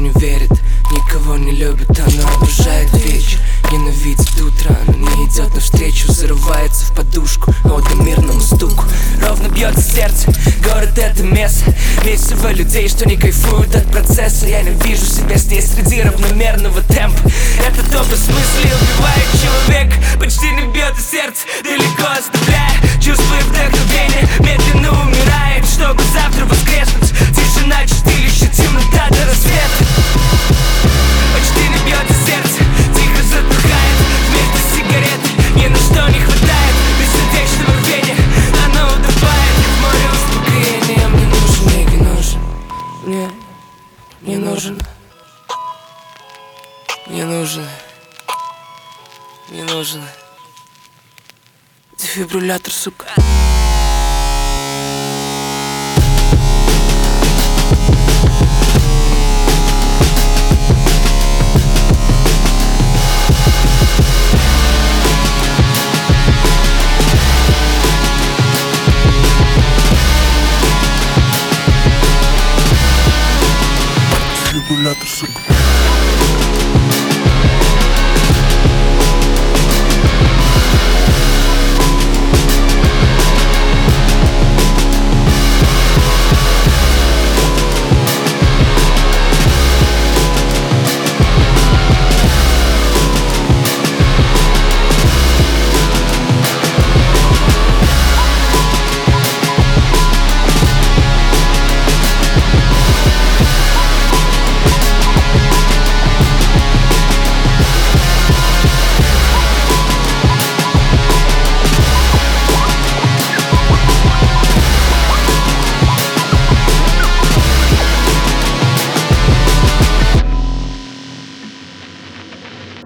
не верит, никого не любит, она обожает вечер. Ненавидит утро, но не идет навстречу, зарывается в подушку, отдым мирному стуку. Ровно бьется сердце, город это место, месиво людей, что не кайфуют от процесса. Я не вижу себя здесь среди равномерного темпа. Этот образ мысли убивает человека, почти не бьет и сердце, далеко оставляя чувство и вдохновение. Медленно умирает, чтобы завтра воскреснуть. Тишина, чистилище, темнота до рассвета. Почти не бьет и сердце, тихо затухает вместо сигареты. Ни на что не хватает бессердечного рвения, оно утопает в море успокоения. Мне нужен, мне нужен, мне нужен, мне нужен, мне нужен дефибриллятор, сука.